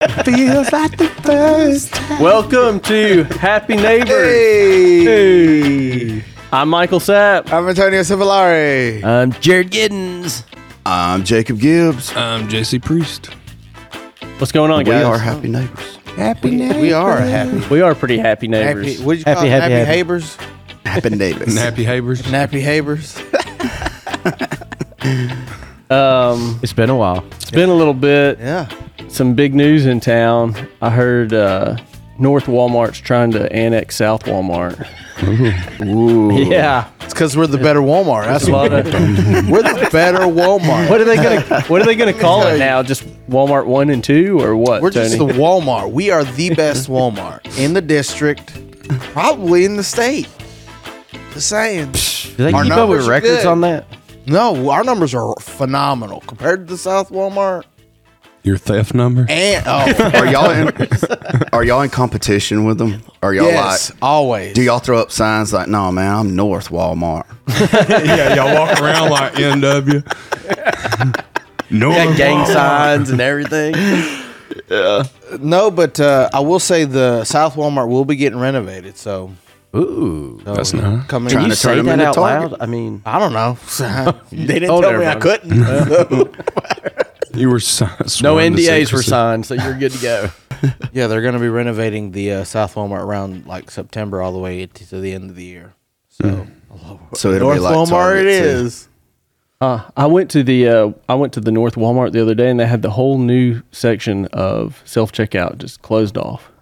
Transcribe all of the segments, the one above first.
Feels like the first time. Welcome to Happy Neighbors. Hey. I'm Michael Sapp. I'm Antonio Civillari. I'm Jared Giddens. I'm Jacob Gibbs. I'm Jesse Priest. What's going on, We guys? are happy neighbors. Happy neighbors. We are happy. We are pretty happy neighbors. Happy. What did you call it? Happy. Happy Habers? Happy neighbors. Nappy Habers. Nappy Habers. It's been a while. It's been a little bit. Yeah. Some big news in town. I heard North Walmart's trying to annex South Walmart. Ooh. Yeah. It's because we're the better Walmart. That's A lot what of- we're the better Walmart. What are they gonna call it now? Just Walmart 1 and 2 or what? We're just the Tony? Walmart. We are the best Walmart in the district, probably in the state. Just saying. Do they Our keep up with numbers are records good. on that? No, our numbers are phenomenal compared to the South Walmart. Your theft number? And Are y'all in competition with them? Are y'all yes, like? always. Do y'all throw up signs like, "No, man, I'm North Walmart"? Yeah, y'all walk around like NW. No Got gang signs and everything. No, but I will say the South Walmart will be getting renovated. So, Ooh. That's nice. coming. Trying Can you to turn say them that into out Target. loud? I mean, I don't know. they didn't Oh, tell never me I mind. couldn't. You were no sworn to NDAs were secrecy. signed, so you're good to go. Yeah, they're going to be renovating the South Walmart around like September all the way to the end of the year. So So it'll North be like Walmart Target, it too. is. I went to the North Walmart the other day, and they had the whole new section of self checkout just closed off.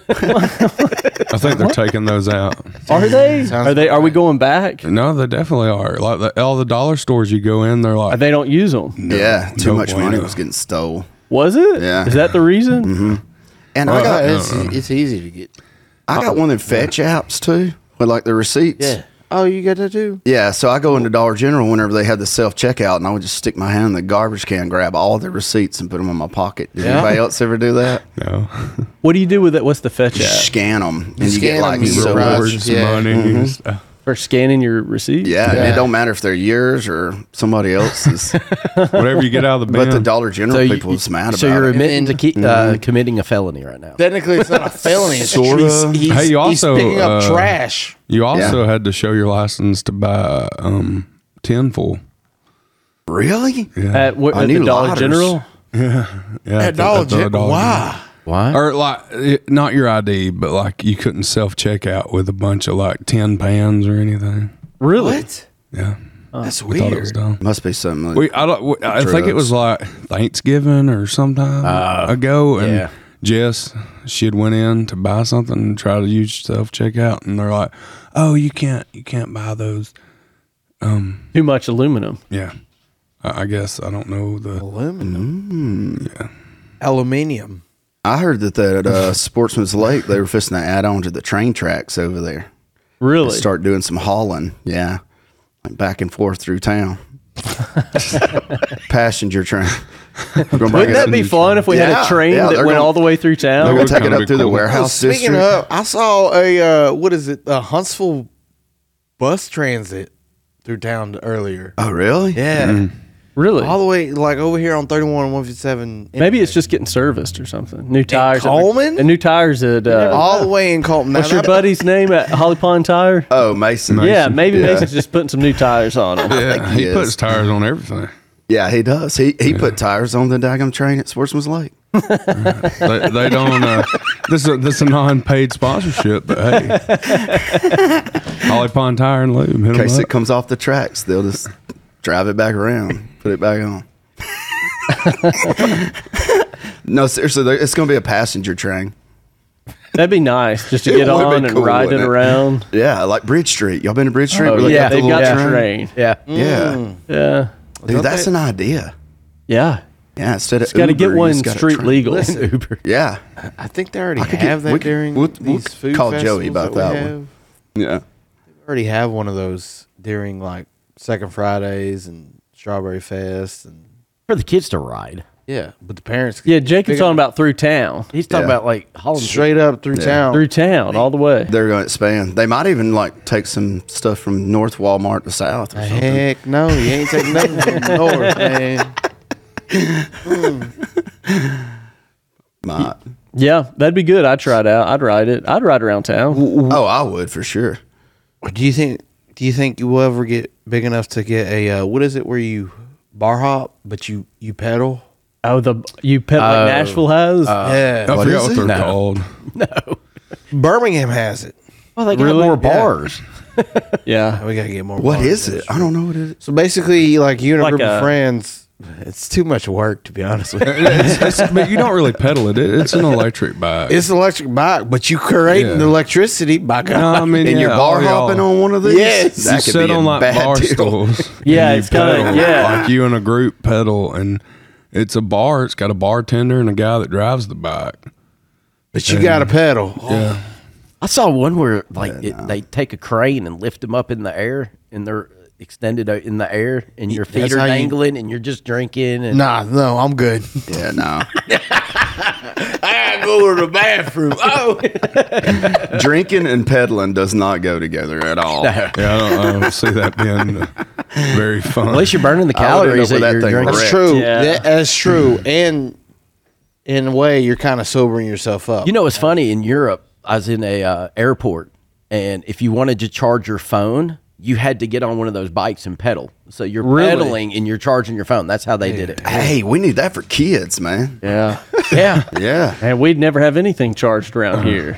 I think they're taking those out. Are they? Sounds Are we going back? No, they definitely are. Like all the dollar stores you go in, they're like, They don't use them. Yeah, too no much money bueno. was getting stole. Was it? Yeah. Is that the reason? And I got It's easy to get. one of them fetch apps too, with like the receipts. Yeah. Oh, you got that too? Yeah, so I go into Dollar General whenever they had the self checkout, and I would just stick my hand in the garbage can, grab all the receipts, and put them in my pocket. Did Yeah. anybody else ever do that? no. What do you do with it? What's the fetch You app? scan them, and you scan get 'em, like you so get much. Rewards, Yeah. money. And stuff. For scanning your receipt? Yeah, and Yeah. it don't matter if they're yours or somebody else's. Whatever you get out of the bin. But the Dollar General So you- people was mad So about you're it. admitting to committing a felony right now. Technically, it's not a felony. It's Sorta. He's, Hey, you also, he's picking up uh, trash. you also had to show your license to buy tinfoil. Really? Yeah. At I the knew Dollar lighters. General? Yeah, At Dollar the General. Dollar Why? Why? Or like not your ID, but like you couldn't self check out with a bunch of like tin pans or anything. Really? What? Yeah, That's I thought it was weird. dumb. Must be something. I think it was like Thanksgiving or sometime ago, and yeah. Jess she had went in to buy something and try to use self checkout, and they're like, "Oh, you can't buy those." Too much aluminum. Yeah, I guess I don't know the. Aluminum. Yeah, Aluminium. I heard that at Sportsman's Lake they were fixing to add on to the train tracks over there. Really? Start doing some hauling. Yeah, like back and forth through town. Passenger train. Wouldn't that be fun if we had Yeah, a train yeah, that they're went gonna- all the way through They're town? gonna take it kinda up be through the cool. warehouse Speaking district. of, I saw a what is it? A Huntsville bus transit through town earlier. Oh, really? Yeah, Really? all the way like over here on 31 and 157. Maybe it's just getting serviced or something. New tires. Coleman? And new tires at all the way in Colton. what's Now, your that- buddy's name at Holly Pond Tire? Oh, Mason. Yeah, maybe Yeah. Mason's just putting some new tires on them. yeah. he He is. puts tires on everything. Yeah, he does. He put tires on the daggum train at Sportsman's Lake. They don't. This is a non-paid sponsorship, but hey, Holly Pond Tire and Lube. Hit In 'em case up. it comes off the tracks, they'll just drive it back around, put it back on. No, seriously, it's going to be a passenger train. That'd be nice just to It get would be on and cool, ride it wouldn't it? around. Yeah, like Bridge Street. Y'all been to Bridge Street? Oh, Where they yeah, the they've little got the train. Yeah. Yeah. Yeah. Dude, that's an idea. Yeah. Yeah, instead of It's got to Uber, get you one just got a street train. legal. Listen. Uber. Yeah. I think they already I could have get- that during we'll these food call festivals Joey about we that have. one. Yeah. They already have one of those during like Second Fridays and Strawberry Fest and For the kids to ride. yeah, but the parents Yeah, Jacob's talking about through town. He's talking Yeah. about like Holland. straight up through town. Through town, all the way. They're going to expand. They might even like take some stuff from North Walmart to South or something. Heck no, you ain't taking nothing from the north, man. Might. Yeah, that'd be good. I'd try it out. I'd ride it. I'd ride around town. Oh, I would for sure. Do you think you will ever get big enough to get a what is it where you bar hop but you pedal? Oh, you pet like Nashville has? Yeah. I What forgot is what it? they're No. called. Birmingham has it. Well, they got Really? more Yeah. bars. Yeah. We gotta get more. What bars. is it? I don't know what it is. So basically, like you and a Like group of a- friends, it's too much work to be honest with you. But you don't really pedal it. It's an electric bike. It's an electric bike, but you creating Yeah. the electricity by God. No, I mean, And you're bar all y'all- hopping on one of these? Yes. That You could sit be a on like bad bar deal. stools. Yeah, and you it's kinda- pedal, yeah. like you and a group pedal, and it's a bar. It's got a bartender and a guy that drives the bike. But you got to pedal. Yeah, I saw one where they take a crane and lift them up in the air, and they're extended out in the air, and your feet That's are how you- dangling, and you're just drinking. And Nah, no, I'm good. Yeah, no. I gotta go to the bathroom. Oh, Drinking and pedaling does not go together at all. yeah. I don't see that being very fun. at least you're burning the I would've calories ended that up you're with that thing drinking. that's wrecked. true. Yeah. That's true. And in a way, you're kind of sobering yourself up. You know, it's funny in Europe. I was in a airport, and if you wanted to charge your phone, you had to get on one of those bikes and pedal. So you're Really? pedaling and you're charging your phone. That's how they did it. Hey, we need that for kids, man. Yeah. Yeah. Yeah. And we'd never have anything charged around here.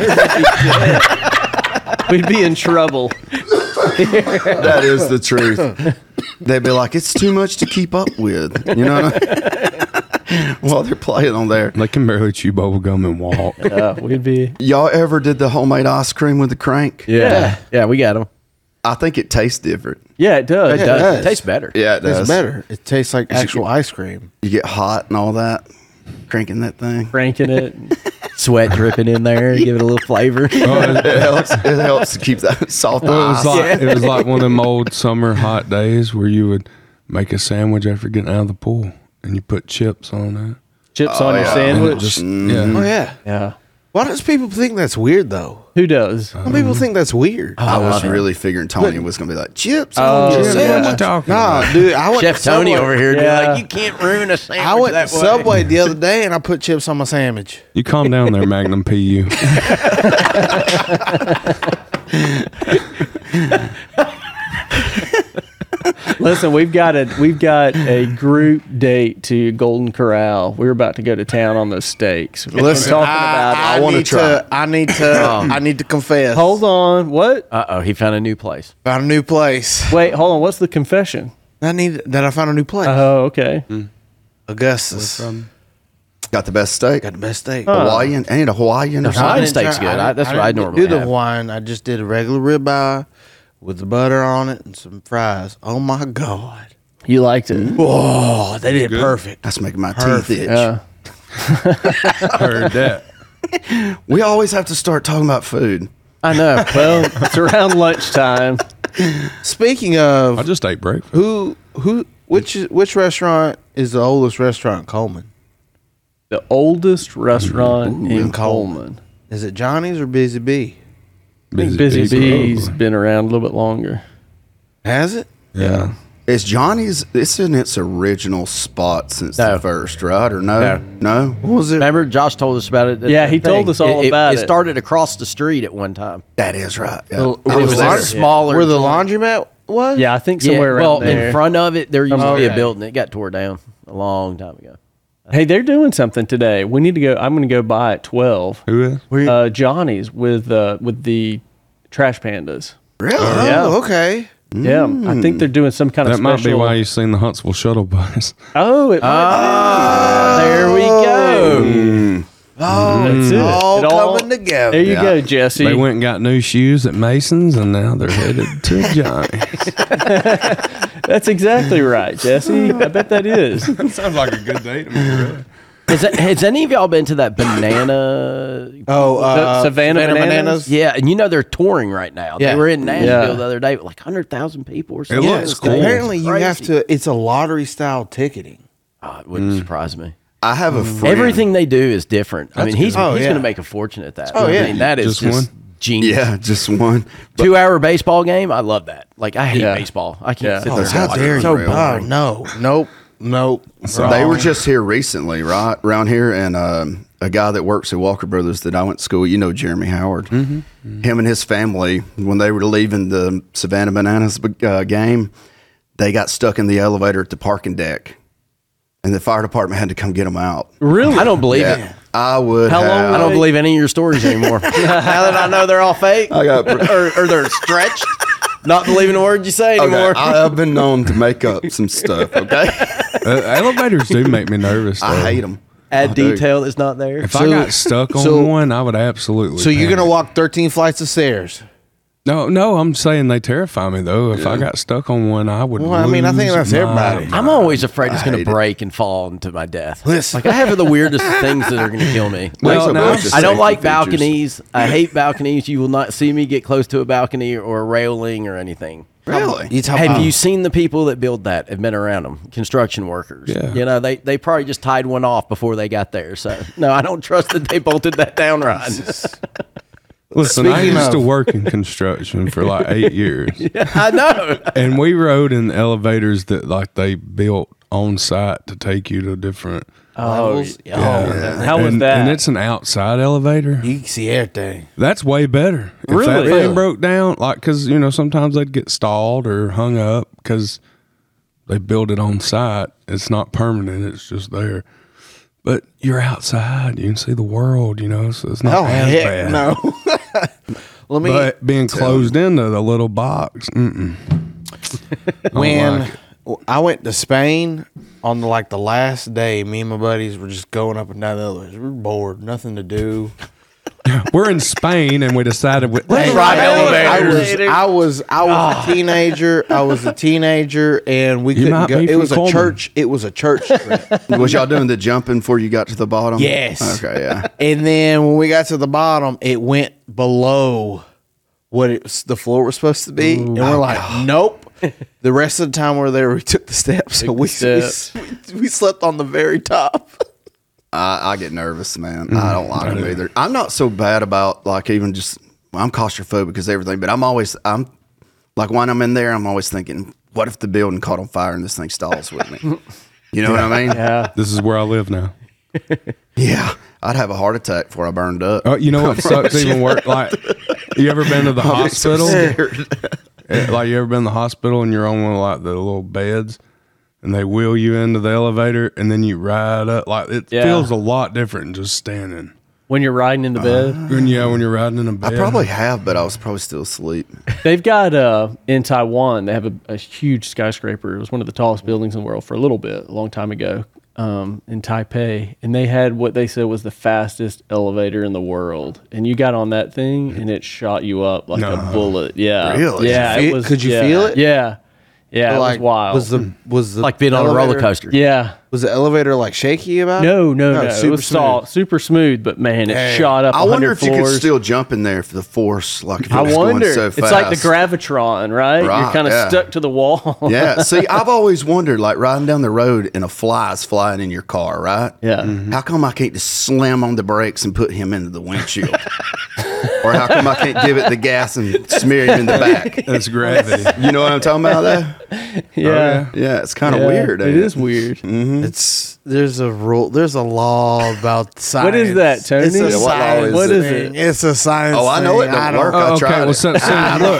We'd be in trouble. That is the truth. They'd be like, it's too much to keep up with. You know what I mean? While they're playing on there. They can barely chew bubble gum and walk. We'd be. Y'all ever did the homemade ice cream with the crank? Yeah. Yeah, we got them. I think it tastes different. Yeah, it does. It does. It tastes better. Yeah, it does. it's better. It tastes like actual ice cream. You get hot and all that, cranking that thing. Cranking it. Sweat dripping in there, give it a little flavor. It helps to keep that soft Well, ice. it was like one of them old summer hot days where you would make a sandwich after getting out of the pool, and you put chips on it. Chips on your yeah. sandwich. Just Oh yeah. yeah. Why does people think that's weird though? Who does? Some people think that's weird. I was really figuring Tony was going to be like, chips Oh, on your yeah. sandwich. Nah, dude. I went Chef to Tony Subway. over here be Yeah. like, you can't ruin a sandwich I went to that way. Subway the other day and I put chips on my sandwich. You calm down there, Magnum PU. Listen, we've got a group date to Golden Corral. We're about to go to town on those steaks. We're Listen, talking about it. I wanna need try. to. I need to. I need to confess. Hold on. What? Uh-oh, he found a new place. Found a new place. Wait, hold on. What's the confession? I found a new place. Oh, okay. Augustus Got the best steak. got the best steak. Hawaiian. I need a Hawaiian or Hawaiian something. steak's good. That's what I didn't normally do the have. Hawaiian. I just did a regular ribeye with the butter on it and some fries. Oh my god! You liked it. Oh, they did perfect. That's making my Perfect. teeth itch. Yeah. Heard that. We always have to start talking about food. I know. Well, it's around lunchtime. Speaking I of just ate breakfast. which restaurant is the oldest restaurant in Coleman? The oldest restaurant in in Coleman. Coleman. Is it Johnny's or Busy Bee? I think Busy Bee's been around a little bit longer. Has it? Yeah. Is Johnny's, it's in its original spot since No. the first, right? Or no? No. No? What was it? Remember, Josh told us about it. Yeah, he told us all about it. It started across the street at one time. That is right. Yeah. Well, I It was was there. a smaller. Where the laundromat was? Yeah, I think Yeah, somewhere around well, there. in front of it, there used to be a Okay. building. It got tore down a long time ago. Hey, they're doing something today. We need to go. I'm going to go by at 12. Who is? Johnny's with the trash pandas. Really? Oh, Yeah. okay. Yeah, I think they're doing some kind That of might special. be why you've seen the Huntsville shuttle bus. Oh, it might There we go. Oh, be. That's it. all It all- coming together. There you Yeah. go, Jesse. They went and got new shoes at Mason's, and now they're headed to Johnny's. That's exactly right, Jesse. I bet that is. Sounds like a good day to me, really. Has any of y'all been to that banana? Oh, Savannah Bananas? Yeah, and you know they're touring right now. Yeah. They were in Nashville Yeah. the other day, with like 100,000 people or something. looks It's cool. Apparently, you crazy. have to. It's a lottery style ticketing. Oh, it wouldn't surprise me. I have a friend. Everything they do is different. I mean, he's good. Oh, he's yeah. going to make a fortune at that. Oh, yeah. I mean, that is Just just one? genius. Yeah, just one. 2-hour baseball game. I love that. Like I hate Yeah. baseball. I can't Yeah. sit Oh, there. those and guys watch are it. So real. no, nope. They were just here recently, right? Around here, and a guy that works at Walker Brothers that I went to school. You know Jeremy Howard. Him and his family, when they were leaving the Savannah Bananas game, they got stuck in the elevator at the parking deck, and the fire department had to come get them out. Really? I don't believe Yeah, it. I would. How long have. I don't believe any of your stories anymore. Now that I know they're all fake, I got. or they're stretched, not believing a word you say Okay, anymore. I've been known to make up some stuff. Okay, Elevators do make me nervous. Though. I hate them. Add detail that's not there. If I got stuck on one, I would absolutely. So you're gonna panic. walk 13 flights of stairs? No, I'm saying they terrify me though. If I got stuck on one, I would. Well, I mean, I think lose that's everybody. my- I'm always afraid it's going hate to it. break and fall into my death. Listen. Like I have the weirdest things that are going to kill me. Well, Like, no, just I don't safety like features. balconies. I hate balconies. You will not see me get close to a balcony or a railing or anything. Really? You talk Have about- you seen the people that build that? Have been around them? Construction workers. Yeah. You know, they probably just tied one off before they got there. So no, I don't trust that they bolted that down right. Listen, I Speaking used to of- work in construction for like 8 years, I know. and we rode in elevators that like they built on site to take you to different. levels? How was and, that? And it's an outside elevator. You can see everything. That's way better. If that Really? thing broke down, like, because, you know, sometimes they'd get stalled or hung up because they build it on site. It's not permanent, it's just there. But you're outside, you can see the world, you know, so it's not Oh as heck bad. no! Let me. But being closed into the little box, when like I went to Spain on the last day, me and my buddies were just going up and down the elevators. We were bored, nothing to do. we're in Spain and we decided Hey, ride I was a teenager. I was a teenager, and we couldn't might go. be It from was a Coleman. church. It was a church trip. Was y'all doing the jumping before you got to the bottom? Yes. Okay, yeah. And then when we got to the bottom, it went below what the floor was supposed to be, and we're like, nope. The rest of the time we were there, we took the steps. So we slept on the very top. I get nervous, man. I don't like them either. I'm not so bad about like even just I'm claustrophobic because everything, but I'm like when I'm in there, I'm always thinking, what if the building caught on fire and this thing stalls with me? You know what I mean? Yeah. this is where I live now. Yeah. I'd have a heart attack before I burned up. Oh, you know what sucks even worse? Like, you ever been to the I'll be so hospital? scared. Like, you ever been in the hospital and you're on one of like the little beds and they wheel you into the elevator and then you ride up? Like, it Yeah. feels a lot different than just standing. When you're riding in the bed, When you're riding in a bed. I probably have, but I was probably still asleep. they've got in Taiwan. They have a huge skyscraper. It was one of the tallest buildings in the world for a little bit, a long time ago, in Taipei, and they had what they said was the fastest elevator in the world. And you got on that thing, and it shot you up like a bullet. Yeah, Really? Yeah, Could you it was. could you yeah, feel it? Yeah, yeah, it was Like, wild. Was the Like being on a roller elevator- coaster. yeah. Was the elevator like shaky about? No, it it was soft, super smooth, but man, it shot up. I wonder 100 if you floors. could still jump in there for the force, like if it I was wonder. going so It's fast. like the gravitron, right? You're Right, kind of yeah. stuck to the wall. Yeah. See, I've always wondered, like riding down the road and a fly is flying in your car, right? Yeah. How come I can't just slam on the brakes and put him into the windshield? Or how come I can't give it the gas and smear him in the back? That's gravity. You know what I'm talking about there? Yeah. Yeah, it's kind of Yeah, weird. It ain't is weird. There's a rule. There's a law about science. What is that, Tony? It's a Yeah, what law science is What is thing. it? It's a science. Oh, I know it thing. don't work. I Okay, tried well, it. so look.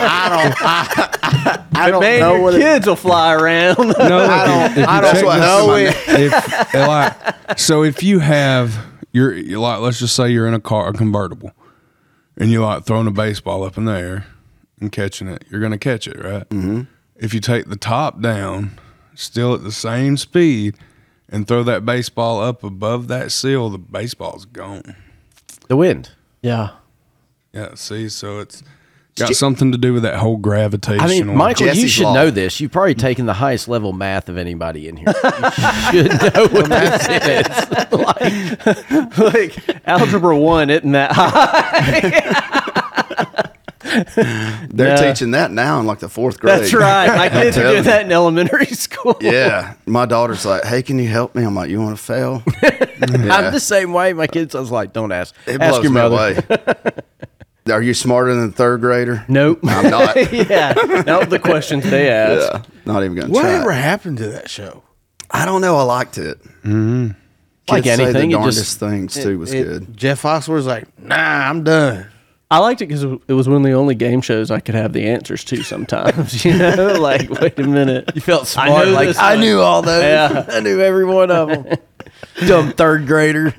I don't Man, know your what kids will fly around. No, look, if you I don't check know this- it. So if you have you're like, let's just say you're in a convertible, and you're like throwing a baseball up in the air and catching it, you're gonna catch it, right? Mm-hmm. If you take the top down, still at the same speed, and throw that baseball up above that seal, the baseball's gone. The wind. Yeah. Yeah, see, so it's got something to do with that whole gravitational. I mean, Michael, you Jesse's should Law. know this. You've probably taken the highest level math of anybody in here. You should know what this is. Like algebra 1 isn't that high. They're Yeah. teaching that now in like the 4th grade. That's right. My kids are telling doing that in elementary school. Yeah. My daughter's like, hey, can you help me? I'm like, you want to fail? I'm the same way. My kids, I was like, don't ask. It Ask blows your me mother. away. Are you smarter than the 3rd grader? Nope. I'm not. Yeah. No, the questions they ask. Yeah, not even going to Whatever try. happened to that show? I don't know. I liked it. Can Like Kids say the anything, it darndest just things too was good. Jeff Foxworth's like, nah, I'm done. I liked it because it was one of the only game shows I could have the answers to sometimes. You know, like, wait a minute. you felt smart. know Like this I one. knew all those. Yeah. I knew every one of them. Dumb third grader.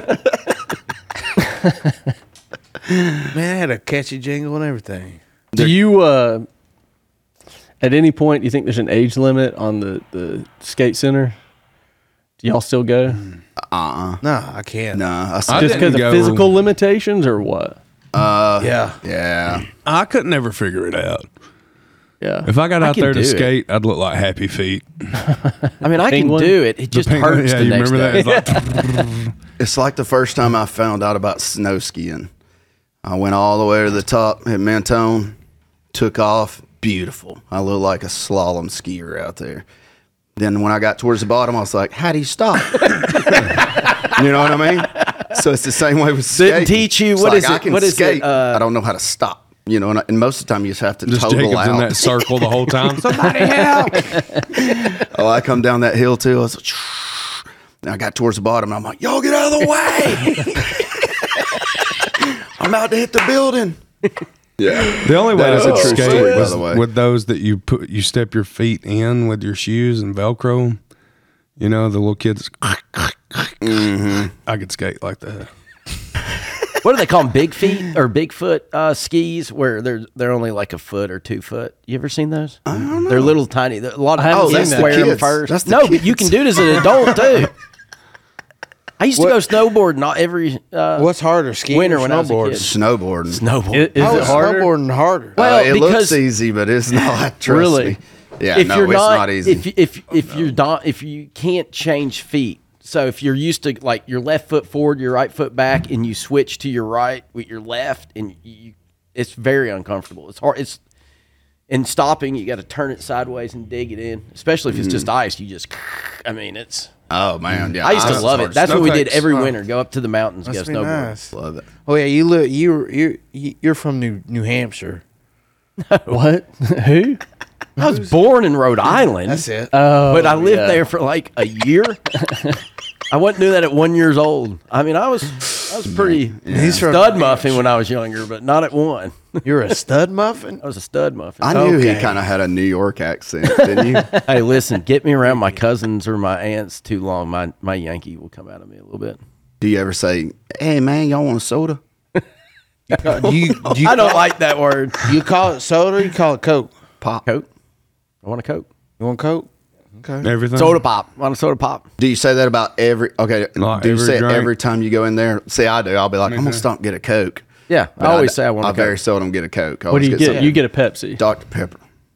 Man, it had a catchy jingle and everything. Do you, at any point, do you think there's an age limit on the skate center? Do y'all still go? No, I can't. Nah, Just didn't because of go- physical limitations or what? Yeah. yeah. I could never figure it out. Yeah. If I got out can there to do it. skate, I'd look like Happy Feet. I mean, I can Penguin? do it. It just Penguin- hurts yeah, the you next remember day. that? It's like, It's like the first time I found out about snow skiing. I went all the way to the top at Mentone, took off, beautiful. I looked like a slalom skier out there. Then when I got towards the bottom, I was like, how do you stop? You know what I mean? So it's the same way with skating. Didn't teach you- It's what like, is I it- can what is it, skate. I don't know how to stop. You know, and most of the time you just have to just total Jacob's in out. that circle the whole time. Somebody help! Oh, I come down that hill too. I was like, and I got towards the bottom. And I'm like, y'all get out of the way. I'm about to hit the building. Yeah. The only way That I is a could true skate story, by was the way. with those that you step your feet in with your shoes and Velcro 'em. You know, the little kids. Mm-hmm. I could skate like that. What do they call them? Big feet or Bigfoot skis, where they're only like a foot or 2 foot. You ever seen those? I don't know. They're little tiny. A lot of haven't kids seen that. wear them Kids. first. That's the No, but you can kids. do it as an adult too. I used to go snowboarding not every What's harder, skiing winter or when I was a snowboarding? kid. Snowboarding. Snowboard. Is How it is harder? snowboarding harder? Well, it because looks easy, but it's not. Trust Really? me. Yeah, if no, you're it's not easy. if you can't change feet, so if you're used to like your left foot forward, your right foot back, and you switch to your right with your left, and it's very uncomfortable. It's hard. It's in stopping. You got to turn it sideways and dig it in, especially if it's just ice. You just, I mean, it's. Oh man, yeah. I used to was love hard. it. That's what we did Snowflakes. every winter. Go up to the mountains, Must go be snowboard. nice. Love it. Oh yeah, you're from New Hampshire. What? Who? I was born in Rhode Island. That's it. But I lived yeah. there for like a year. I wasn't doing that at 1 year old. I mean, I was pretty He's from stud muffin when I was younger, but not at 1. You're a stud muffin. I was a stud muffin. I knew he Okay. kind of had a New York accent, didn't you? Hey, listen, get me around my cousins or my aunts too long. My Yankee will come out of me a little bit. Do you ever say, "Hey man, y'all want a soda"? Do you I don't like that word. You call it soda? Or you call it Coke? Pop. Coke. I want a Coke. You want Coke? Okay. Everything. Soda pop. I want a soda pop. Do you say that about every? Okay. Not do you every say it drink. every time you go in there? See, I do. I'll be like, I'm gonna stop and get a Coke. Yeah, But I always say I want a I very Coke. seldom get a Coke. I What do always you get? something- You get a Pepsi. Dr Pepper.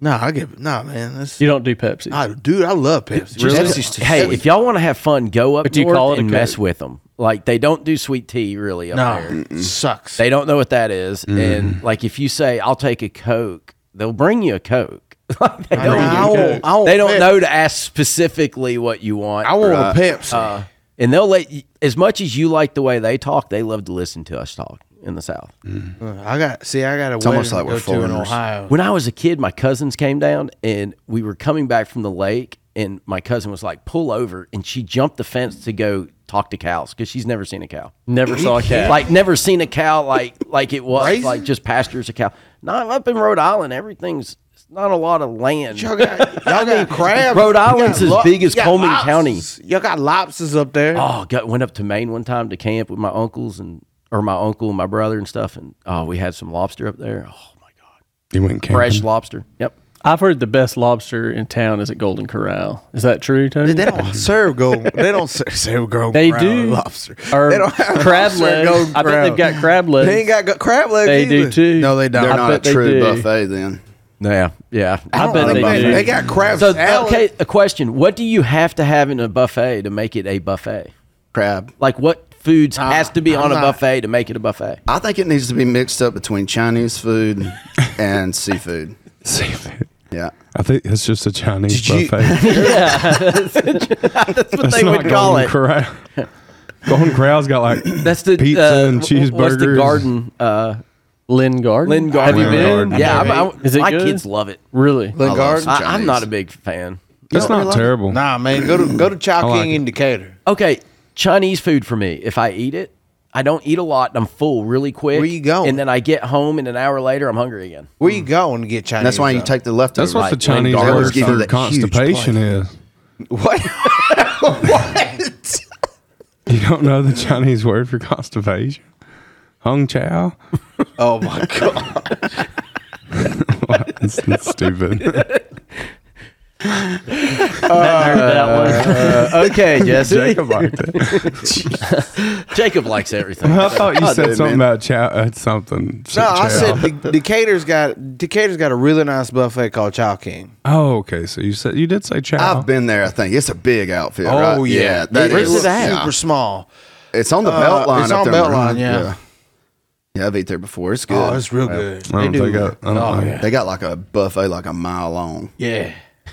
Man. That's, You don't do Pepsi. dude, I love Pepsi. Pepsi's too Hey, sweet. if y'all want to have fun, go up But do you north call it a and mess Coke? with them. Like, they don't do sweet tea really up there. no, sucks. They don't know what that is. And like, if you say, I'll take a Coke, they'll bring you a Coke. Like, they don't, they don't know to ask specifically what you want. I want a Pepsi. And they'll let you, as much as you like the way they talk, they love to listen to us talk in the South. I got a wedding almost like to we're go to in foreigners. Ohio. When I was a kid, my cousins came down and we were coming back from the lake, and my cousin was like, pull over, and she jumped the fence to go talk to cows because she's never seen a cow. Never saw a cat. Like never seen a cow like it was Crazy. like just pastures a cow. Not up in Rhode Island, everything's not a lot of land. Y'all got crabs. Rhode Island's as big as you got Coleman lobsters. County. Y'all got lobsters up there. Oh, went up to Maine one time to camp with my uncles or my uncle and my brother and stuff, and we had some lobster up there. Oh my god, You went camping. fresh lobster. Yep. I've heard the best lobster in town is at Golden Corral. Is that true, Tony? They don't serve gold. They don't serve gold. They crab do. lobster. Or They don't have crab lobster at legs. Golden I bet they've Corral. got crab legs. They ain't got crab legs. They do either. too. No, they don't. They're not a bet they true do. buffet then. Yeah. I bet they do. They got crab So salad. okay, a question: what do you have to have in a buffet to make it a buffet? Crab. Like what foods has to be I'm on a not- buffet to make it a buffet? I think it needs to be mixed up between Chinese food and seafood. Seafood. Yeah. I think it's just a Chinese Did you- buffet. That's what That's they not would call Golden it. Corral. Golden Corral's got like That's the pizza and What's the cheeseburgers. garden? Lynn Garden. Lynn Garden. Have you Lynn been? Garden. Yeah, Is it my good? kids love it. Really? Lynn love Garden. some I'm not Chinese. a big fan. That's not terrible. Nah, man. Go to Chow I like King it. in Decatur. Okay, Chinese food for me. If I eat it, I don't eat a lot. And I'm full really quick. Where you going? And then I get home, and an hour later, I'm hungry again. Where you going to get Chinese? That's why you though? take the leftovers. That's what the Right. Chinese They always word give you for that constipation huge is. What? What? You don't know the Chinese word for constipation? Hung chow? Oh my god! That's stupid. Okay, Jesse. Jacob liked it. Jacob likes everything. I thought you I said do, something man. about chow. Something. No, I chow. said Decatur's got a really nice buffet called Chow King. Oh, okay. So you did say chow. I've been there. I think it's a big outfit. Oh right? yeah, that Where's is it at? super small. It's on the belt line. it's up on there Beltline, Run. yeah. Yeah, I've eaten there before. It's good. Oh, it's real good. I don't They do. think I don't Oh, know. yeah. They got like a buffet like a mile long. Yeah.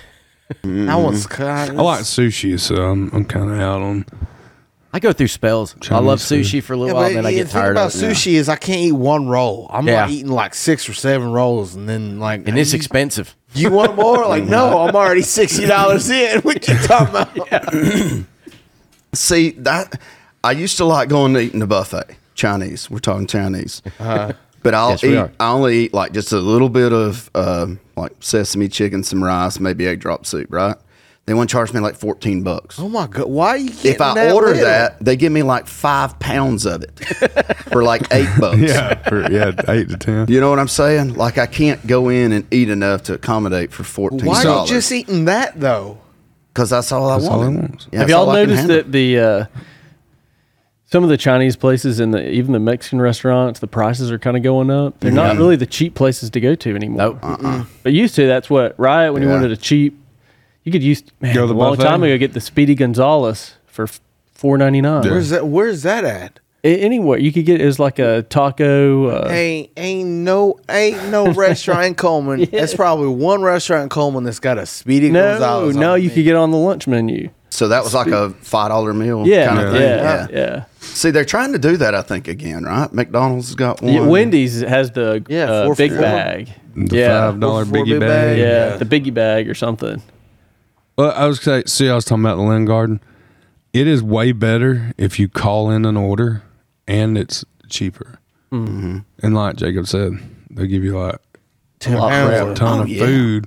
I want. I like sushi, so I'm kind of out on. I go through spells. I Chinese love food. sushi for a Yeah, little while, but and then I the get thing tired about of it. sushi is I can't eat one roll. I'm Yeah. like eating like 6 or 7 rolls, and then like, And it's expensive. you want more? Like, no, I'm already $60 in. What you talking about? See that I used to like going to eat in the buffet. Chinese. We're talking Chinese. But I'll Yes, we eat. are. I only eat like just a little bit of like sesame chicken, some rice, maybe egg drop soup. Right? They want to charge me like $14. Oh my god! Why are you getting If I that order little? that, they give me like 5 pounds of it for like $8. Yeah, 8 to 10. You know what I'm saying? Like I can't go in and eat enough to accommodate for $14. Why are you just eating that though? Because that's all I That's all want. I want. Yeah, Have that's y'all all I can noticed handle. that the some of the Chinese places and even the Mexican restaurants, the prices are kind of going up. They're not really the cheap places to go to anymore. Nope. But used to, that's what when you Yeah. wanted a cheap, you could use Go to a the long buffet? time ago get the Speedy Gonzales for $4.99. Yeah. Where's that at? Anywhere you could get is like a taco. Ain't no restaurant in Coleman. That's probably one restaurant in Coleman that's got a Speedy Gonzales. No, on you it. could get on the lunch menu. So that was like a $5 meal Yeah, kind of thing. yeah. See, they're trying to do that, I think, again, right? McDonald's has got one. Yeah, Wendy's has the big 4 bag. The yeah, $5 4 biggie big bag. bag. yeah, the biggie bag or something. Well, I was I was talking about the Lynn Garden. It is way better if you call in an order, and it's cheaper. Mm-hmm. And like Jacob said, they give you like 10 a pounds crap worth. ton Oh, of yeah. food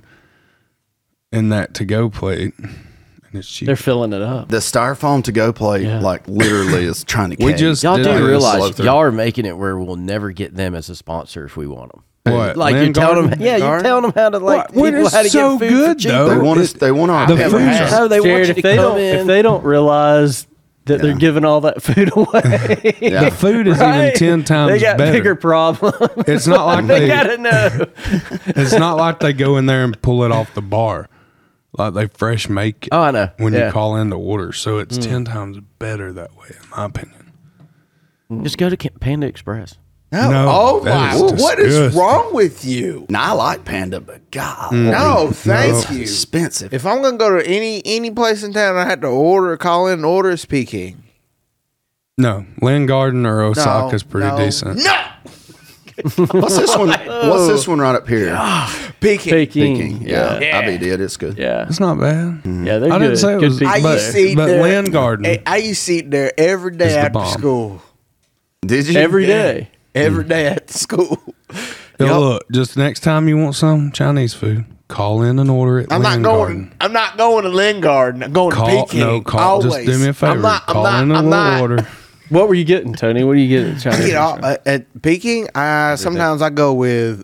in that to-go plate, and it's cheap. They're filling it up. The styrofoam to go plate, Yeah. like, literally is trying to catch. We just Y'all did do a slow realize through. y'all are making it where we'll never get them as a sponsor if we want them. What, Like Lynn you're telling them, Garden? yeah, you're Garden? telling them how to like What? people It's how to so get food good, for cheap. though. They want us. They want our The pepper food's jack. No, they want Jared, you to come in. if they don't realize that they're giving all that food away, Yeah. The food is right? even 10 times they got better. bigger problems. It's not like they they. gotta know. It's not like they go in there and pull it off the bar. Like they fresh make it Oh, I know. when Yeah. you call in the order. So it's 10 times better that way, in my opinion. Just go to Panda Express. No, oh that my! is What is disgusting. wrong with you? Now I like Panda, but God, No, thank No. you. expensive. If I'm gonna go to any place in town, I had to call in and order is Peking. No, Lynn Garden or Osaka's pretty no, decent. No, What's this one? What's this one right up here? Peking. Peking. Peking. Yeah, I beat it. It's good. Yeah, It's not bad. yeah, they're I good. didn't say it Good was, pizza. I but, used to eat but there. Lynn Garden. I used to eat there every It's day the after bomb. school. Did you? every day. Every day after school. Yo, look, just next time you want some Chinese food, call in and order it. I'm not going. I'm not going to Lynn Garden. I'm going Call, to Peking. no, call. Just do me a favor. Call in and order. What were you getting, Tony? What do you get at Chinese? You know, restaurant? at Peking, sometimes I go with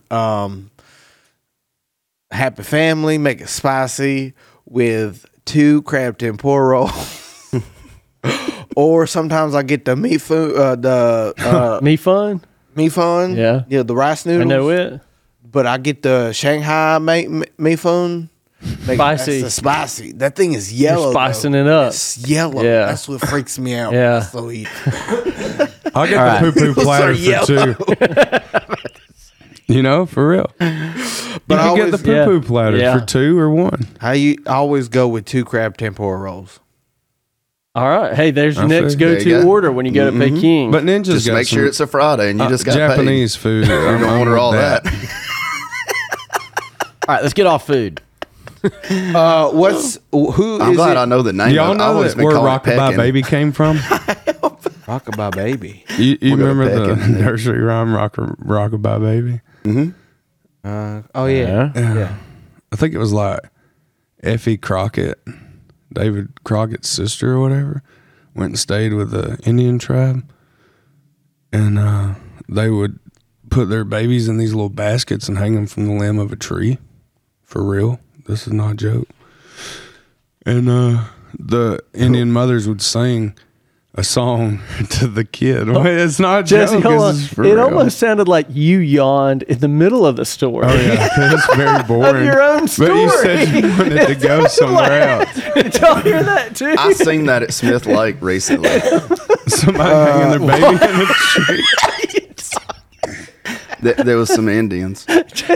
Happy Family, make it spicy with 2 crab tempura rolls. Or sometimes I get the meat food, Me fun? meat fun. Yeah. The rice noodles. I know it. But I get the Shanghai meat fun. Spicy. That's the spicy. That thing is yellow. spicing though. it up. It's yellow. Yeah. That's what freaks me out. Yeah. So eat. I'll get the poo poo platter yellow. for 2. You know, for real. But You I can get the always, poo poo platter Yeah. for 2 or 1. I always go with 2 crab tempura rolls. All right. Hey, there's your I next see. go There you to go. order when you go to Peking. But Ninja's Just got make sure some, it's a Friday and you just got Japanese food. You're gonna order all that. All right, let's get off food. What's who? I'm is glad it? I know the name. Y'all I've know always that been where calling it Rockabye Peckin. Baby came from? Rockabye Baby. You We'll go to remember the Peckin. nursery rhyme Rockabye Baby? Oh yeah. I think it was like Effie Crockett, David Crockett's sister or whatever, went and stayed with the Indian tribe. And they would put their babies in these little baskets and hang them from the limb of a tree. For real. This is not a joke. And the Indian mothers would sing a song to the kid. Wait, it's not a Jesse, joke. hold on. This is for It real. almost sounded like you yawned in the middle of the story. Oh yeah, it's very boring. your own But you said story. you wanted to go somewhere else. Did y'all hear that too? I seen that at Smith Lake recently. Somebody hanging their baby in the tree. There was some Indians.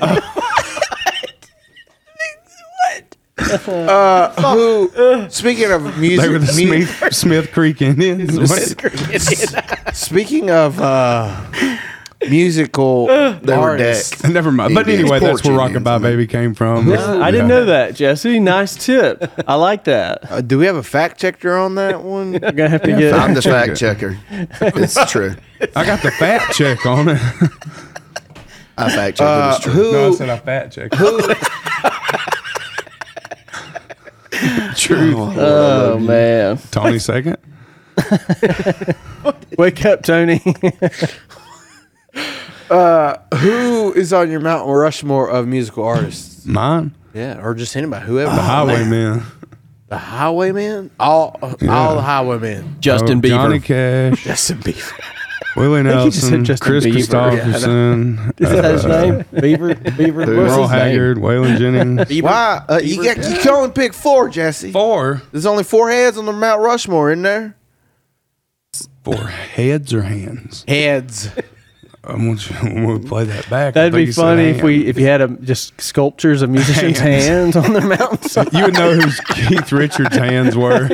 Who? Speaking of music, They were the Smith Creek Indians. speaking of musical They were artists, decked. Never mind. But Indians, anyway, that's where porch Indians, Rockabye I mean. Baby came from. I didn't know that, Jesse. Nice tip. I like that. do we have a fact checker on that one? You're gonna have to get. I'm the Check fact it. checker. It's true. I got the fat check on it. I fact checked it. It's true. Who? No, I said I fat check. Truth. Oh man! Tony second. Wake up, Tony. Who is on your Mount Rushmore of musical artists? Mine. Yeah, or just anybody, whoever. The Highwaymen. The Highwaymen, all the Highwaymen. Justin Bieber. Johnny Cash. Justin Bieber. Willie think you just said Nelson. Justin Chris Bieber. Yeah, Christopherson. Is that his name? Beaver. What's Merle his name? Haggard. Waylon Jennings. Bieber. Why? You can only pick 4, Jesse. 4. There's only 4 heads on the Mount Rushmore, isn't there? 4 heads or hands? Heads. I'm gonna play that back. I That'd think be you said funny hand. if you had just sculptures of musicians' hands on their mountains. You would know who Keith Richards' hands were.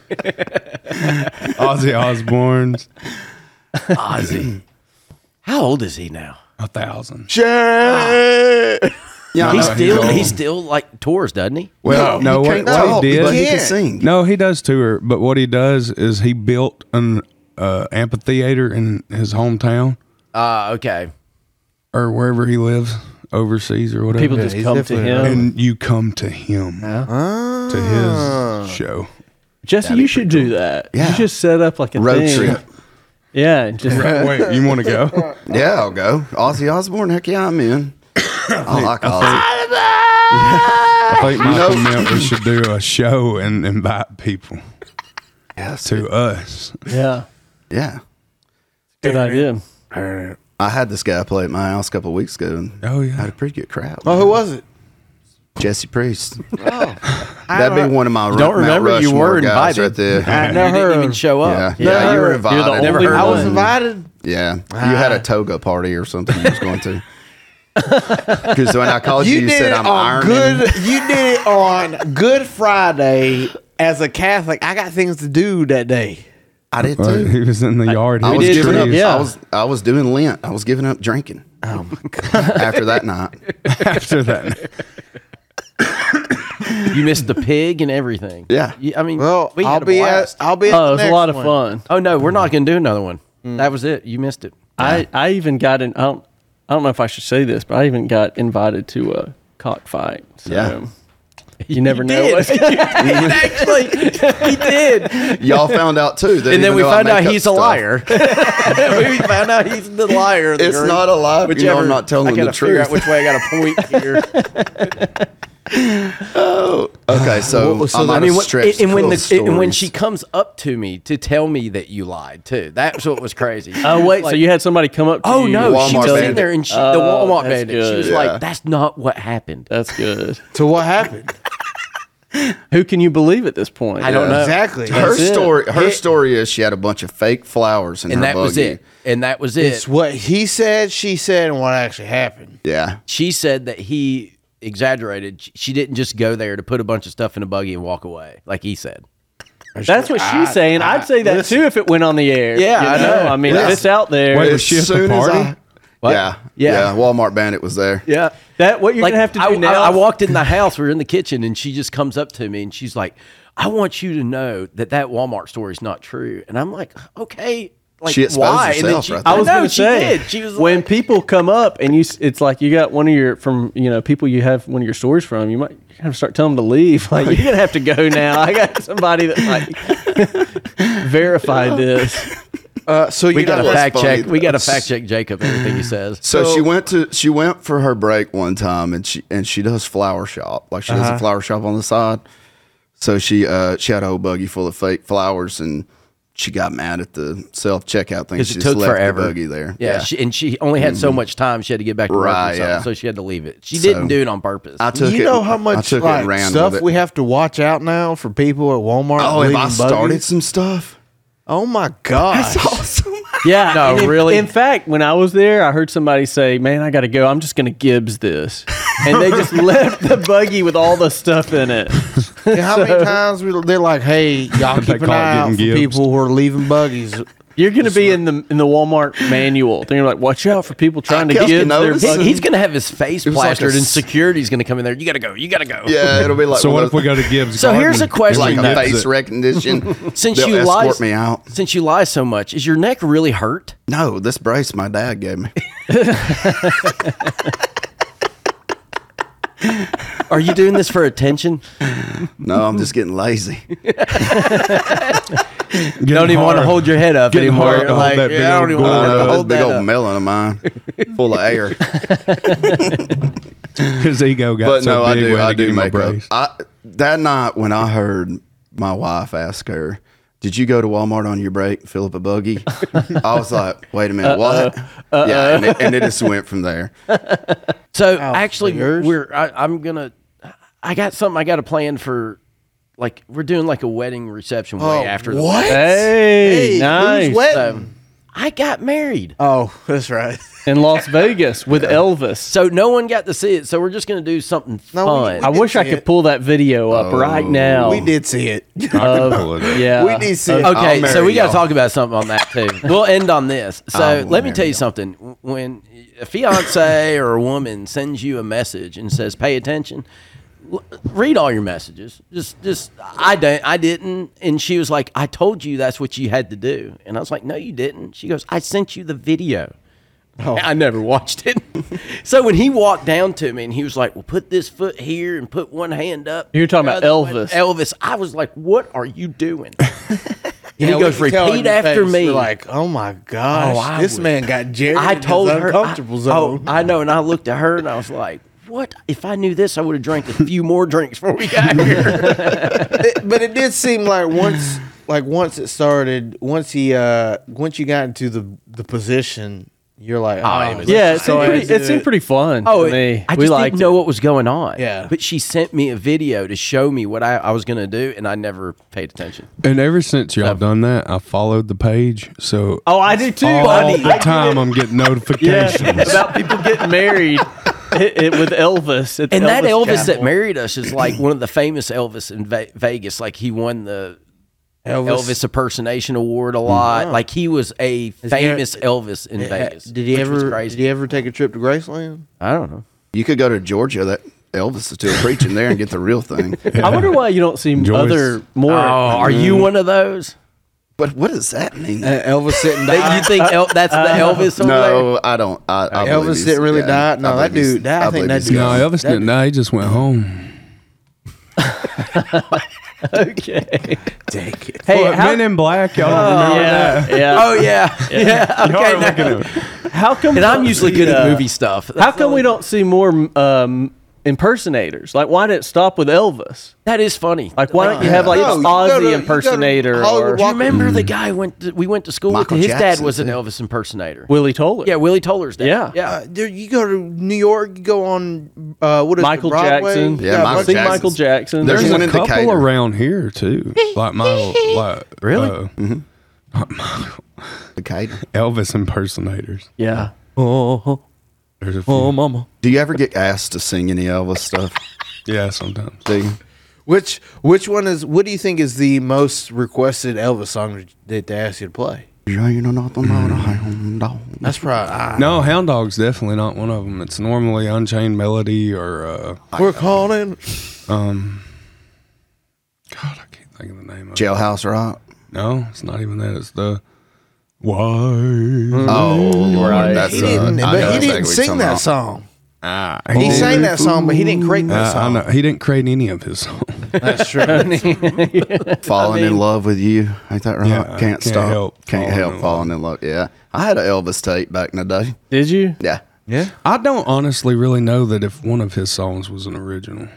Ozzy Osbourne's. Ozzy. How old is he now? 1,000. Jerry. Yeah, I know He still like tours, doesn't he? Well, no, he what, can't what talk, he but did. he can sing. No, he does tour, but what he does is he built an amphitheater in his hometown Okay. or wherever he lives, overseas or whatever. People just he's come to definitely him. and you come to him to his show. Jesse, you should do that. Yeah. You should set up like a Road thing. trip. Yeah, and just Wait, you want to go? Yeah, I'll go. Ozzy Osbourne, heck yeah, I'm in. I like Ozzy. I think Michael Milton should do a show and invite people Yes. to us. yeah, Yeah. good idea. I had this guy play at my house a couple of weeks ago and Oh, yeah. had a pretty good crowd. Oh, who was it? Jesse Priest. That'd be one of my Don't Mount remember you Rushmore were guys invited. right there. I You never didn't heard. even show up. Yeah, you were You're invited. the only Never one. heard I was one. invited. Yeah, you had a toga party or something you was going to. Because when I called you, you did said it I'm on ironing. good. You did it on Good Friday. As a Catholic, I got things to do that day. I did Well, too. he was in the yard. I He was did giving too, up. yeah. I was doing Lent. I was giving up drinking. Oh my god! After that night. after that. You missed the pig and everything. Yeah. I mean, Well, we I'll had a be at. blast. I'll be. At Oh, the it was a next lot of one. fun. Oh no, we're not going to do another one. That was it. You missed it. I even got in. I don't know if I should say this, but I even got invited to a cockfight. So Yeah. you never know. Did. What's Actually, he did. Y'all found out too. That And then even we though I found out make up he's a stuff, liar. We found out he's the liar. of the It's group. not a lie. You know I'm not I telling gotta the figure out truth. which way I got to point here. Okay, so, Well, so I'm that- on I mean, a stretch and when full of when stories. she comes up to me to tell me that you lied too, that's what was crazy. Oh wait, so you had somebody come up to Oh you? no, Walmart she was bandit. sitting there and the Oh, Walmart that's bandit. She was good. Yeah. like, "That's not what happened." That's good. So what happened? Who can you believe at this point? I don't know. Exactly. her That's it. story, her It- story is she had a bunch of fake flowers in And her that was buggy. it. And that was it. It's what he said, she said, and what actually happened. Yeah, She said that he exaggerated. She didn't just go there to put a bunch of stuff in a buggy and walk away, like he said. That's what she's saying. I'd say that too if it went on the air. Yeah, you I know. I mean, if Listen. it's out there. Wait, as was she at the soon as party? I, Yeah, Yeah. Walmart Bandit was there. Yeah. That what you're Like, gonna have to do I, now. I walked in the house, we were in the kitchen, and she just comes up to me and she's like, I want you to know that Walmart story is not true. And I'm like, okay. Like, She exposed why? And then herself she, right there. I was know, going to she say, did. She was when like, people come up and it's like you got one of your people you have one of your stories from, you might have to start telling them to leave. Like, you're gonna have to go now. I got somebody that like verified this. So we got to what's fact funny, check. We got to fact check Jacob everything he says. So she went for her break one time, and she does flower shop. Like she does a flower shop on the side. So she had a whole buggy full of fake flowers, and she got mad at the self checkout thing. Because She it just took left forever. the buggy there. Yeah, she only had so much time. She had to get back to work or Right, something, yeah. so she had to leave it. She So, didn't do it on purpose. I took You it. know how I much took it and like, ran stuff with it. we have to watch out now for people at Walmart. Oh, have leaving I started buggies? some stuff? Oh my gosh! Awesome. Yeah, No, and in- really? In fact, when I was there, I heard somebody say, "Man, I got to go. I'm just going to Gibbs this," and they just left the buggy with all the stuff in it. Yeah, how many times they're like, "Hey, y'all They keep an call it eye out for getting Gibbs. people who are leaving buggies." You're going to be in the Walmart manual. They're like, "Watch out for people trying to Kelsey Gibbs their noticed. buggy." He's going to have his face was like plastered, a and s- security's going to come in there. You got to go. You got to go. Yeah, it'll be like. So one what of if we go to Gibbs? So here's a Garden? question, like though. a face recognition? Since They'll you lie, escort me out. since you lie so much, is your neck really hurt? No, this brace my dad gave me. Are you doing this for attention? No, I'm just getting lazy. Don't even want to hold your head up Getting anymore. hard to You're hold like, that big I old don't even gourd want to This hold big that old up. melon of mine, full of air. His ego got But so no, big. we had I to get do him a make up. brace. That night when I heard my wife ask her, "Did you go to Walmart on your break and fill up a buggy?" I was like, "Wait a minute, what?" Yeah, and it just went from there. So Ow, actually, fingers. I got something I got to plan for. Like we're doing like a wedding reception way after the what? wedding. Hey, nice. Who's wedding? I got married. Oh, that's right. In Las Vegas with Elvis. So no one got to see it. So we're just going to do something No, fun. I wish I see could it. pull that video up right now. We did see it. I can pull it up. Yeah. We did see it. Okay, I'll so we marry got to y'all. talk about something on that too. We'll end on this. I So will let me marry tell you y'all. something. When a fiance or a woman sends you a message and says, "Pay attention," read all your messages. Just I didn't. And she was like, "I told you that's what you had to do." And I was like, "No, you didn't." She goes, "I sent you the video." I never watched it. So when he walked down to me and he was like, "Well, put this foot here and put one hand up." You're talking about the other one." Elvis. Elvis. I was like, "What are you doing?" Yeah, he we goes, could tell in "Repeat your after face, me." we're like, oh my gosh, Oh, I this would- man got Jared. I in his told her, uncomfortable zone. I know, and I looked at her and I was like, "What? If I knew this, I would have drank a few more drinks before we got here." But it did seem like once it started, once you got into the position, you're like, it was- Yeah, so it seemed pretty fun. Oh, to me. I We just liked didn't know what was going on. Yeah. but she sent me a video to show me what I was going to do, and I never paid attention. And ever since y'all done that, I followed the page. So Oh, I do too. all buddy. the time I'm getting Yeah, notifications. about people getting married with Elvis. At the And that Elvis that Chapel. married us is like one of the famous Elvis in Vegas. Like he won the Elvis Impersonation Award a lot. Like he was a famous Elvis in Vegas. Did he which was ever? Crazy. Did he ever take a trip to Graceland? I don't know. You could go to Georgia. That Elvis is still preaching there and get the real thing. I wonder why you don't see Joyce. other more. Oh, are you one of those? But what does that mean? Elvis didn't That die. you think that's the Elvis over there? No, I don't. I believe Elvis he's- didn't really die? No, I that believe he's- dude- that- I think believe that he's dude- gone. No, Elvis didn't die. He just went home. Okay. Dang it. Hey, What, how, Men in Black, y'all don't remember that? yeah. Oh yeah, yeah. Y'all Okay, are now- looking at How come? and I'm usually good at movie stuff. How come we don't see more impersonators? Like, why did it stop with Elvis? That is funny. Like, why don't you have like No, an you go to- Ozzy you go to impersonator Hollywood or Do you remember the guy we went to school Michael with? His dad Jackson, was an too. Elvis impersonator. Willie Toller? Yeah, Willie Toller's dad. Yeah. yeah. There, you go to New York. You go on what is Michael it, Broadway? Jackson. Yeah, Michael See Jackson's- Michael Jackson. There's There's one a in couple Decatur. around here too. Like Really? Decatur. Elvis impersonators. Yeah. Oh, There's a few. oh, mama. Do you ever get asked to sing any Elvis stuff? Yeah, sometimes. Do you? Which one is? What do you think is the most requested Elvis song that they ask you to play? You ain't know nothing about a hound dog. That's probably. No, Hound Dog's definitely not one of them. It's normally Unchained Melody or We're calling. God, I can't think of the name of it. Jailhouse Rock. No, it's not even that. It's the Why. Oh, Lord, Right. that's He didn't, I know but he exactly didn't what sing you're that talking song. He He sang that song, but he didn't create that I song. know. He didn't create any of his songs. That's true. about. Falling in love with you. Ain't that right? Yeah, Can't stop. help Can't help falling in love. Yeah. I had an Elvis tape back in the day. Did you? Yeah. Yeah. I don't honestly really know that if one of his songs was an original.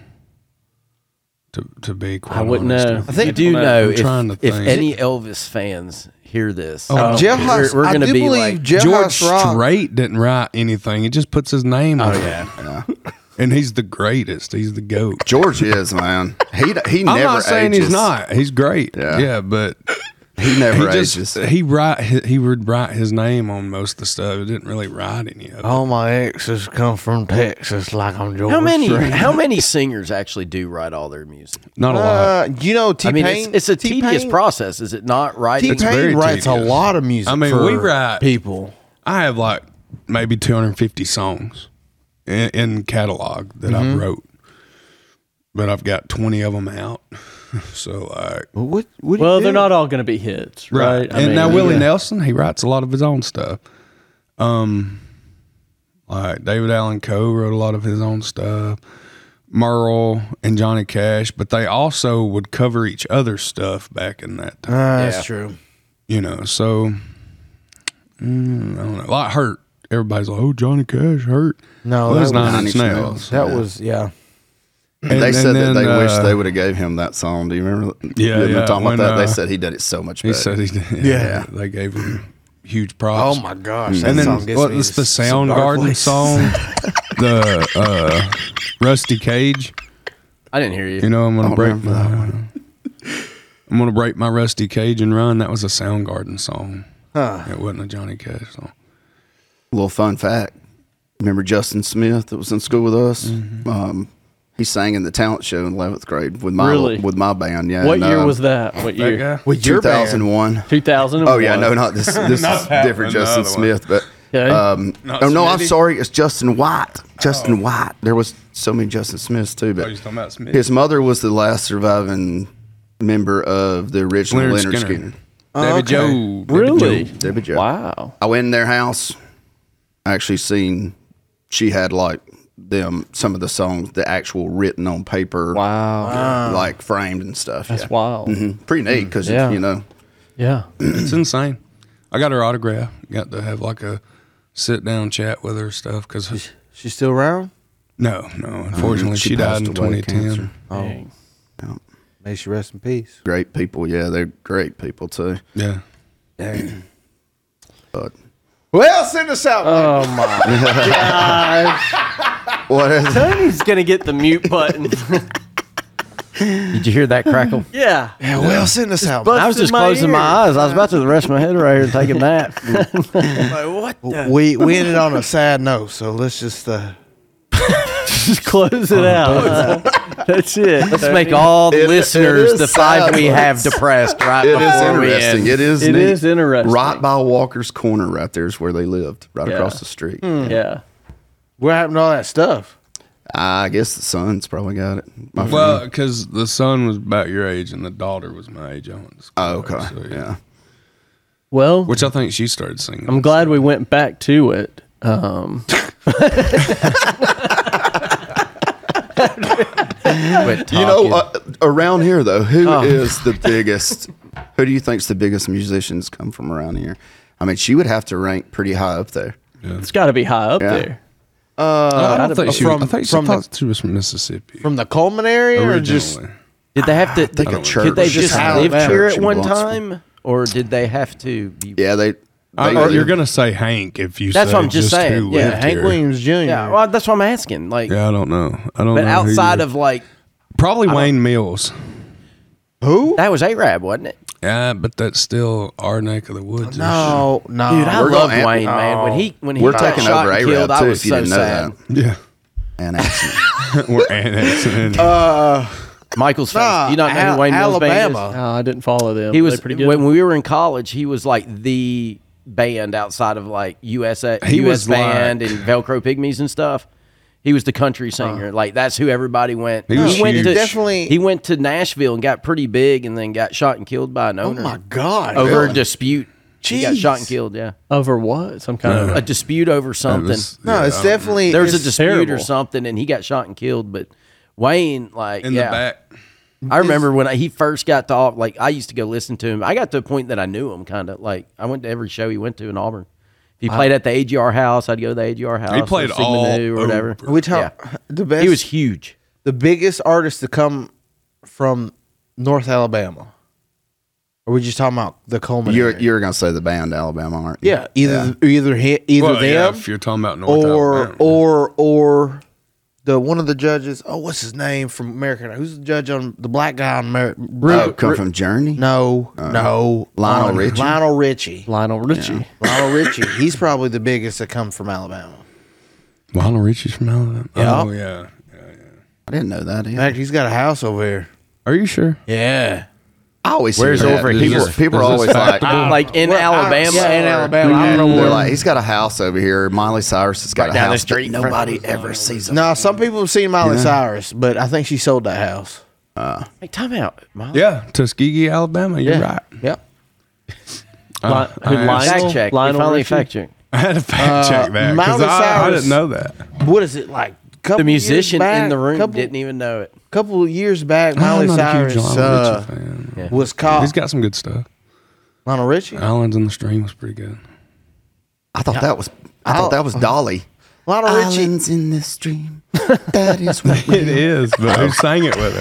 To be quite I wouldn't honest know. with I think you do I'm know trying to if think. any Elvis fans hear this. Jailhouse. we're I gonna do be believe like, George Jailhouse Rock. Strait didn't write anything. He just puts his name on it. Yeah. And he's the greatest. He's the GOAT. George is, man. He I'm never not saying ages. he's not. He's great. Yeah. Yeah, but He never he ages. he would write his name on most of the stuff. He didn't really write any of it. All my exes come from Texas, like I'm George. Strait. how many singers actually do write all their music? Not a lot. You know, I T-Pain. mean, it's a tedious process, is it not? Writing. It's very T-Pain writes a tedious. lot of music. I mean, for we write- people. I have like maybe 250 songs in catalog that I wrote, but I've got 20 of them out. So like, What do you Well, do? they're not all going to be hits, right? And now Willie Nelson, he writes a lot of his own stuff. Like David Allan Coe wrote a lot of his own stuff. Merle and Johnny Cash, but they also would cover each other's stuff back in that time. That's true. You know, so I don't know. Like Hurt. Everybody's like, "Oh, Johnny Cash Hurt." No, Well, that that's was- Nine Inch Nails. That was They said that they wish wish they would have gave him that song. Do you remember? Yeah, them yeah, talking when, about that. They uh, said he did it so much He better. said he did. Yeah. They gave him huge props. Oh my gosh! That And song then gets what me was to the some dark Soundgarden places. song? The Rusty Cage. I didn't hear you. You know, I'm gonna don't break remember that one. I'm gonna break my rusty cage and run. That was a Soundgarden song. Huh. It wasn't a Johnny Cash song. Little fun fact. Remember Justin Smith that was in school with us? Mm-hmm. He sang in the talent show in 11th grade with my Really? with my band. Yeah. What and, year was that? What That year? guy? With your band. 2001. 2001. Oh yeah, no, not this. This Not is that different one, the Justin other one. Smith, but Okay. Not oh no, I'm Smitty? sorry, it's Justin White. Justin White. There was so many Justin Smiths too, Oh, but you talking about Smith? his mother was the last surviving member of the original Leonard Leonard Skinner. Skinner. Debbie okay. Joe. Really? Debbie Jo. Wow. I went in their house. I actually seen she had like some of the songs, the actual written on paper. Wow. Like framed and stuff. That's yeah. wild. Pretty neat because Yeah. you know. Yeah. It's insane. I got her autograph. Got to have like a sit down chat with her stuff because She's still around? no, unfortunately She she died passed in away of 2010. Dang. May she rest in peace. Great people. Yeah, they're great people too. Yeah. But Well, send us out. Oh my gosh. what is it? Tony's going to get the mute button. Did you hear that crackle? Yeah. yeah, well, send us out. bust- I was just my closing my ears. eyes. I was about to rest my head right here and take a nap. Like, what the? We ended on a sad note, so let's just Just close it out. That's it. Let's make all the It listeners, is the five sad, we but have, depressed right It is before we interesting. end. It is. It neat. is interesting. Right by Walker's Corner, right there is where they lived, right Yeah. across the street. Yeah. what happened to all that stuff? I guess the son's probably got it. My Well, friend. because the son was about your age and the daughter was my age. I went to school Oh, with, okay. so, Yeah. Well, Which I think she started singing. I'm glad we went back to it. Quit You know, talking. around here though, who is the biggest? Who do you think's the biggest musicians come from around here? I mean, she would have to rank pretty high up there. It's got to be high up Yeah. there. I don't think she. from- I think she from the- thought she was from Mississippi. From the Coleman area or just Originally. Did they have to? think a church. Could they Just just out live of here church at in one Bloxville. time, or did they have to be? Yeah, they. Or you're gonna say Hank if you. That's say what I'm just saying. who Yeah, lived Hank here. Williams Jr. Yeah, well, that's what I'm asking. Like, Yeah, I don't know. I don't. but know who outside you- of like probably Wayne Mills. Who? that was Arab, wasn't it? Yeah, but that's still our neck of the woods. No, no. Dude, I We're love going- Wayne, man. When he We're got taking shot over and killed, A-Rab I too. was If you so didn't know sad. that, Yeah, and accent. we're annexing. Michael's face. Nah, Do you not know who Wayne Mills Band is? Alabama. Oh, I didn't follow them. He was They pretty good. when we were in college. He was like the band outside of like USA, He US was Band like- and Velcro Pygmies and stuff. He was the country singer. Like that's who everybody went. He was went huge. to Definitely- He went to Nashville and got pretty big, and then got shot and killed by an Oh owner my God! over Really? a dispute. He got Jeez. shot and killed. Yeah, Over what? Some kind a dispute over something. No, it's definitely There was a it's- dispute or terrible. something, and he got shot and killed. But Wayne, like, in yeah, the back. I remember when he first got to off. Like, I used to go listen to him. I got to a point that I knew him, kind of. Like, I went to every show he went to in Auburn. If he played at the AGR house, I'd go to the AGR house. He or played Sigma all Nu or whatever. over. We talk the best. He was huge. the biggest artist to come from North Alabama. Or we just talking about the Coleman? You're area? you're gonna say the band Alabama, aren't you? yeah, either Well, them yeah, if you're talking about North Alabama. or the one of the judges. Oh, what's his name from American? Who's the judge on the black guy on American? Oh, come from Journey. No, Lionel Richie? Lionel Richie. Lionel Richie. Lionel Richie. He's probably the biggest that comes from Alabama. Lionel Richie's from Alabama. Yeah. Oh yeah. I didn't know that. In Either. fact, he's got a house over here. Are you sure? Yeah. I always Where's hear that. over people, here? people are Is always this like, Like in Well, Alabama. yeah, in or- Alabama. I don't know they're where. like, he's got a house over here. Miley Cyrus has got Right a down the house. street. But nobody ever sees him. No, some people have seen Miley Cyrus, but I think she sold that house. Hey, time out. Molly. Yeah, Tuskegee, Alabama. You're right. Yep. Who, I Lionel? Fact check. Lionel Finally Richie? fact check. I had to fact check that because Miley I Cyrus- didn't know that. What is it like? The musician in the room couple, didn't even know it. Couple of years back, I'm Miley not a huge Cyrus Lionel Richie fan. Yeah. was caught. He's got some good stuff. Lionel Richie. Islands in the Stream was pretty good. I thought that was. I thought that was Dolly. Lionel Richie. Islands in the stream. That is what we It is, but who sang it with her?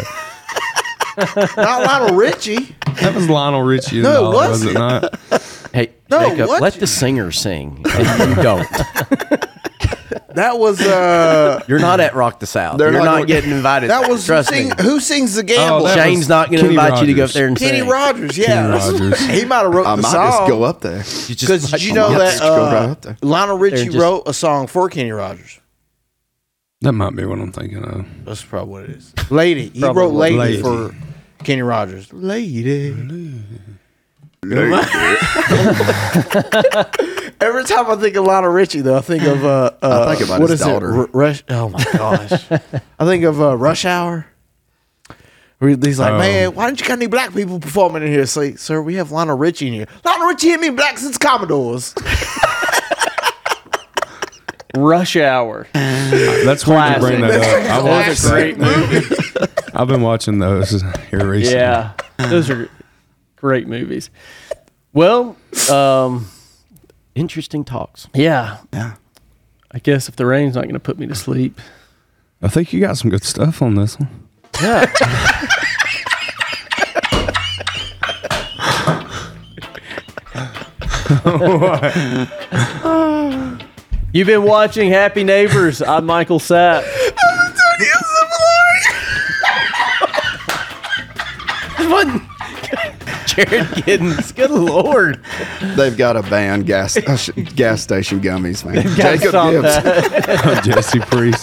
Not Lionel Richie. That was Lionel Richie. No, it Dolly, was wasn't. it not? Hey, No, Jacob, what? let the singer sing, and you don't. That was You're not at Rock the South. They're You're not not going- getting invited. that was Trust me. who sings the gamble? that Shane's was not going to Kenny invite you to go up Rogers. there and Kenny sing. Rogers. Yeah, Kenny Rogers. he might have wrote I the might song. just go up there. You just Because did you I know might that just go right up there. Lionel Richie just- wrote a song for Kenny Rogers? That might be what I'm thinking of. That's probably what it is. Lady. He Probably wrote Lady, Lady. for Kenny Rogers. Lady. Every time I think of Lionel Richie, though, I think of I think about what his is it? daughter. Rush. Oh my gosh! I think of Rush Hour. Where he's like, Oh. man, why don't you got any black people performing in here? It's like, sir, we have Lionel Richie in here. Lionel Richie ain't been black since Commodores. Rush Hour. That's why you bring that up. That was a great movie. I've been watching those here recently. Yeah, those are great movies. Well, Interesting talks. yeah. Yeah. I guess if the rain's not going to put me to sleep. I think you got some good stuff on this one. Yeah. You've been watching Happy Neighbors. I'm Michael Sapp. Jared Giddens. Good Lord. They've got a band, gas station gummies, man. Gotta Jacob stop Gibbs. that. Jesse Priest.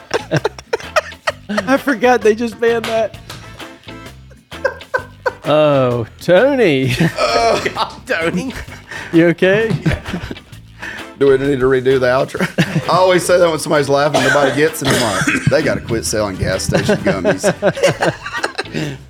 I forgot they just banned that. Oh, Tony. Tony. You okay? Do we need to redo the outro? I always say that when somebody's laughing, nobody gets it. I'm like, they got to quit selling gas station gummies.